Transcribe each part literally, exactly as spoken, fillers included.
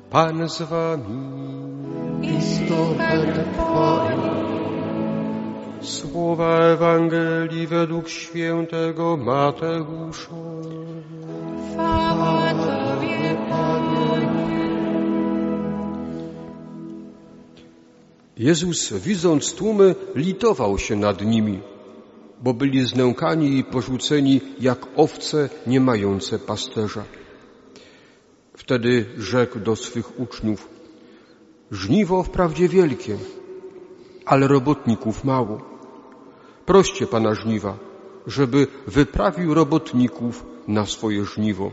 Pan z wami. I z duchem Twoim. Słowa Ewangelii według świętego Mateusza. Chwała Tobie, Panie. Jezus, widząc tłumy, litował się nad nimi, bo byli znękani i porzuceni jak owce nie mające pasterza. Wtedy rzekł do swych uczniów: żniwo wprawdzie wielkie, ale robotników mało. Proście Pana żniwa, żeby wyprawił robotników na swoje żniwo.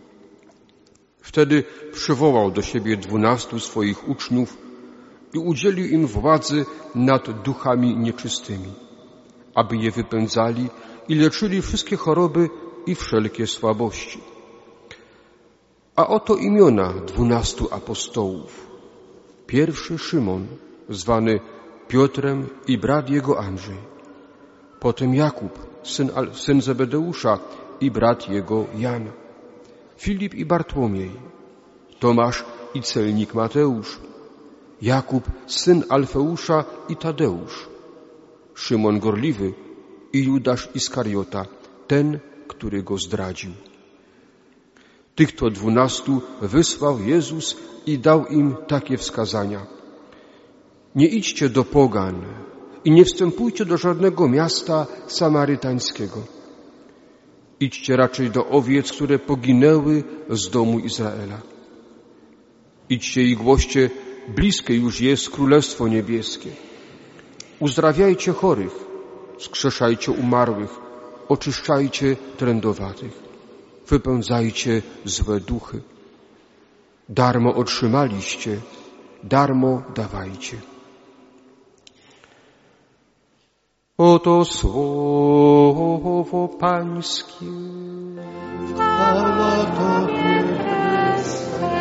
Wtedy przywołał do siebie dwunastu swoich uczniów i udzielił im władzy nad duchami nieczystymi, aby je wypędzali i leczyli wszystkie choroby i wszelkie słabości. A oto imiona dwunastu apostołów. Pierwszy Szymon, zwany Piotrem, i brat jego Andrzej. Potem Jakub, syn, syn Zebedeusza, i brat jego Jan. Filip i Bartłomiej. Tomasz i celnik Mateusz. Jakub, syn Alfeusza, i Tadeusz. Szymon Gorliwy i Judasz Iskariota, ten, który go zdradził. Tych to dwunastu wysłał Jezus i dał im takie wskazania. Nie idźcie do pogan i nie wstępujcie do żadnego miasta samarytańskiego. Idźcie raczej do owiec, które poginęły z domu Izraela. Idźcie i głoście, bliskie już jest Królestwo Niebieskie. Uzdrawiajcie chorych, wskrzeszajcie umarłych, oczyszczajcie trędowatych. Wypędzajcie złe duchy. Darmo otrzymaliście, darmo dawajcie. Oto słowo Pańskie. Chwała Tobie, Chryste.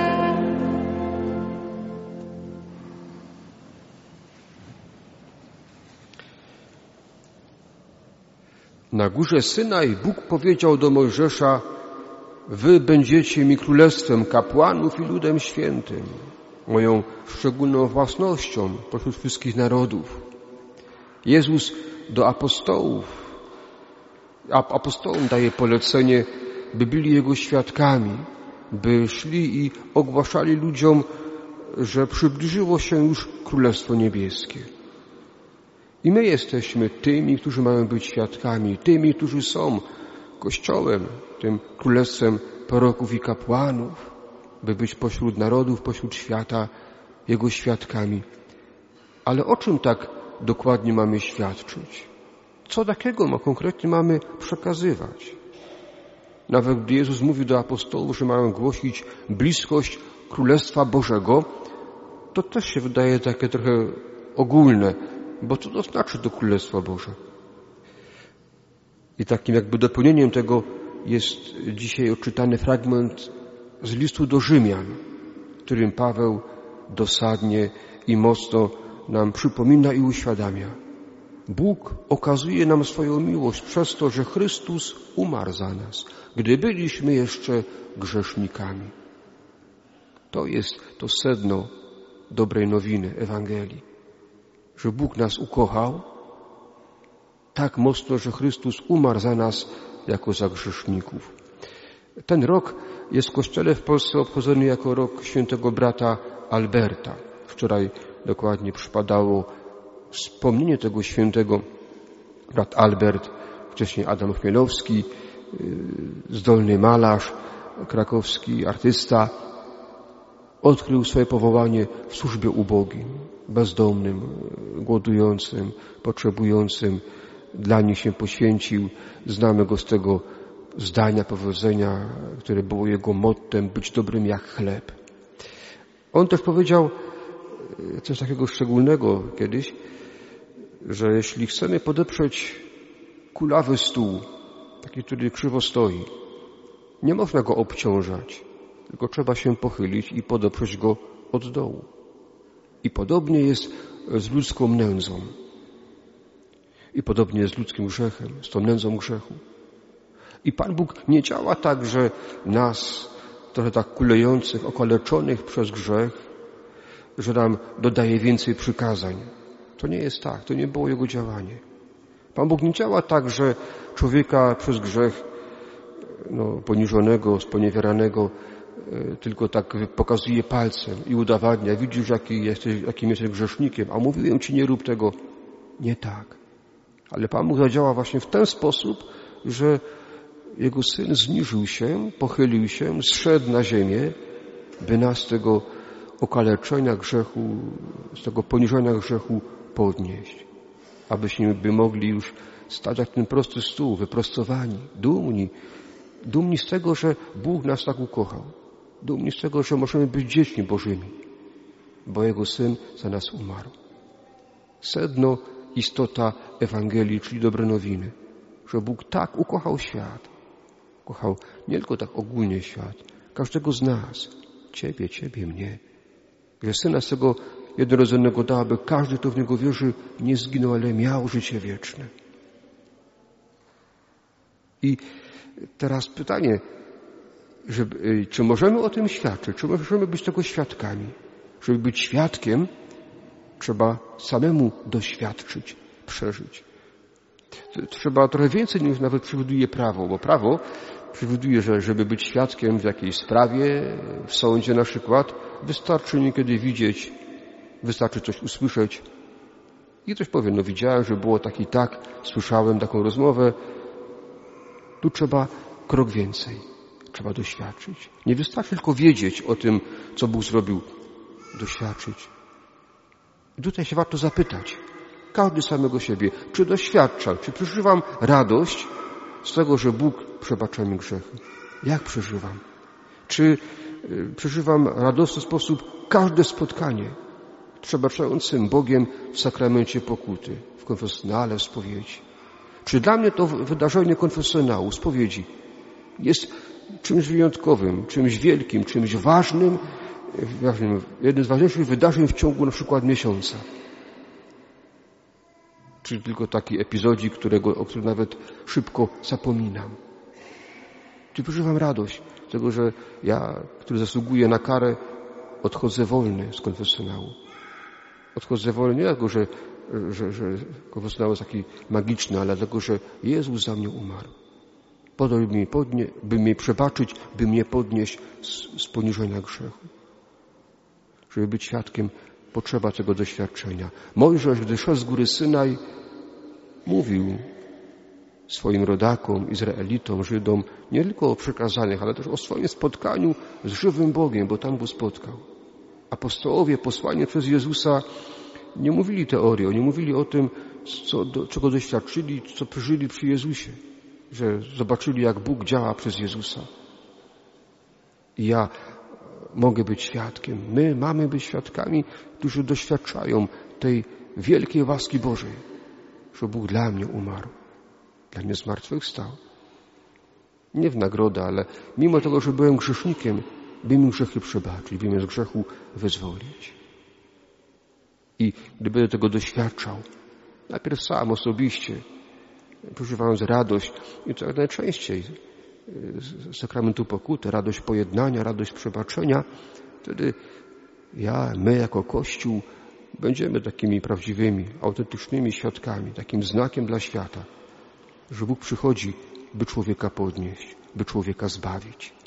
Na górze Synaj Bóg powiedział do Mojżesza: wy będziecie mi królestwem kapłanów i ludem świętym, moją szczególną własnością pośród wszystkich narodów. Jezus do apostołów, apostołom daje polecenie, by byli Jego świadkami, by szli i ogłaszali ludziom, że przybliżyło się już Królestwo Niebieskie. I my jesteśmy tymi, którzy mają być świadkami, tymi, którzy są Kościołem, tym królestwem proroków i kapłanów, by być pośród narodów, pośród świata Jego świadkami. Ale o czym tak dokładnie mamy świadczyć? Co takiego ma konkretnie mamy przekazywać? Nawet gdy Jezus mówił do apostołów, że mają głosić bliskość Królestwa Bożego, to też się wydaje takie trochę ogólne, bo co to znaczy to Królestwo Boże? I takim jakby dopełnieniem tego jest dzisiaj odczytany fragment z listu do Rzymian, którym Paweł dosadnie i mocno nam przypomina i uświadamia. Bóg okazuje nam swoją miłość przez to, że Chrystus umarł za nas, gdy byliśmy jeszcze grzesznikami. To jest to sedno dobrej nowiny Ewangelii, że Bóg nas ukochał tak mocno, że Chrystus umarł za nas jako za grzeszników. Ten rok jest w Kościele w Polsce obchodzony jako rok świętego brata Alberta. Wczoraj dokładnie przypadało wspomnienie tego świętego. Brat Albert, wcześniej Adam Chmielowski, zdolny malarz, krakowski artysta, odkrył swoje powołanie w służbie ubogim, bezdomnym, głodującym, potrzebującym. Dla nich się poświęcił. Znamy go z tego zdania, powiedzenia, które było jego mottem: być dobrym jak chleb. On też powiedział coś takiego szczególnego kiedyś, że jeśli chcemy podeprzeć kulawy stół, taki, który krzywo stoi, nie można go obciążać, tylko trzeba się pochylić i podeprzeć go od dołu. I podobnie jest z ludzką nędzą. I podobnie jest z ludzkim grzechem, z tą nędzą grzechu. I Pan Bóg nie działa tak, że nas trochę tak kulejących, okaleczonych przez grzech, że nam dodaje więcej przykazań. To nie jest tak, to nie było Jego działanie. Pan Bóg nie działa tak, że człowieka przez grzech no, poniżonego, sponiewieranego tylko tak pokazuje palcem i udowadnia, widzisz, jaki jesteś, jakim jesteś grzesznikiem, a mówiłem ci, nie rób tego. Nie tak. Ale Pan Bóg zadziała właśnie w ten sposób, że Jego Syn zniżył się, pochylił się, zszedł na ziemię, by nas z tego okaleczenia grzechu, z tego poniżenia grzechu podnieść. Abyśmy by mogli już stać jak ten prosty stół, wyprostowani, dumni, dumni z tego, że Bóg nas tak ukochał. Dumni z tego, że możemy być dziećmi Bożymi, bo Jego Syn za nas umarł. Sedno, istota Ewangelii, czyli dobre nowiny, że Bóg tak ukochał świat. Kochał nie tylko tak ogólnie świat, każdego z nas, Ciebie, Ciebie, mnie. Że Syna swego jednorodzonego dał, aby każdy, kto w Niego wierzy, nie zginął, ale miał życie wieczne. I teraz pytanie, żeby, czy możemy o tym świadczyć, czy możemy być tego świadkami? Żeby być świadkiem, trzeba samemu doświadczyć, przeżyć. Trzeba trochę więcej niż nawet przewiduje prawo, bo prawo przewiduje, że żeby być świadkiem w jakiejś sprawie, w sądzie na przykład, wystarczy niekiedy widzieć, wystarczy coś usłyszeć i ktoś powie, no widziałem, że było tak i tak, słyszałem taką rozmowę. Tu trzeba krok więcej. Trzeba doświadczyć. Nie wystarczy tylko wiedzieć o tym, co Bóg zrobił. Doświadczyć. I tutaj się warto zapytać, każdy samego siebie, czy doświadczam, czy przeżywam radość z tego, że Bóg przebacza mi grzechy. Jak przeżywam? Czy przeżywam radosny sposób każde spotkanie z przebaczającym Bogiem w sakramencie pokuty, w konfesjonale, w spowiedzi? Czy dla mnie to wydarzenie konfesjonału, spowiedzi jest czymś wyjątkowym, czymś wielkim, czymś ważnym, ważnym, jednym z ważniejszych wydarzeń w ciągu na przykład miesiąca? Czy tylko taki epizodzik, którego, o którym nawet szybko zapominam? Czy przeżywam radość z tego, że ja, który zasługuję na karę, odchodzę wolny z konfesjonału? Odchodzę wolny nie dlatego, że, że, że konfesjonał jest taki magiczny, ale dlatego, że Jezus za mnie umarł. Po to, by mnie, podnie, by mnie przebaczyć, by mnie podnieść z, z poniżenia grzechu. Żeby być świadkiem, potrzeba tego doświadczenia. Mojżesz, gdy szedł z góry Synaj, mówił swoim rodakom, Izraelitom, Żydom, nie tylko o przekazaniach, ale też o swoim spotkaniu z żywym Bogiem, bo tam go spotkał. Apostołowie posłani przez Jezusa nie mówili teorii, oni mówili o tym, co, do, czego doświadczyli, co przeżyli przy Jezusie, że zobaczyli, jak Bóg działa przez Jezusa. I ja mogę być świadkiem. My mamy być świadkami, którzy doświadczają tej wielkiej łaski Bożej, że Bóg dla mnie umarł, dla mnie zmartwychwstał. Nie w nagrodę, ale mimo tego, że byłem grzesznikiem, by mi grzechy przebaczyć, by mnie z grzechu wyzwolić. I gdy będę tego doświadczał, najpierw sam osobiście, przeżywając radość i to jak najczęściej z sakramentu pokuty, radość pojednania, radość przebaczenia, wtedy ja, my jako Kościół będziemy takimi prawdziwymi, autentycznymi świadkami, takim znakiem dla świata, że Bóg przychodzi, by człowieka podnieść, by człowieka zbawić.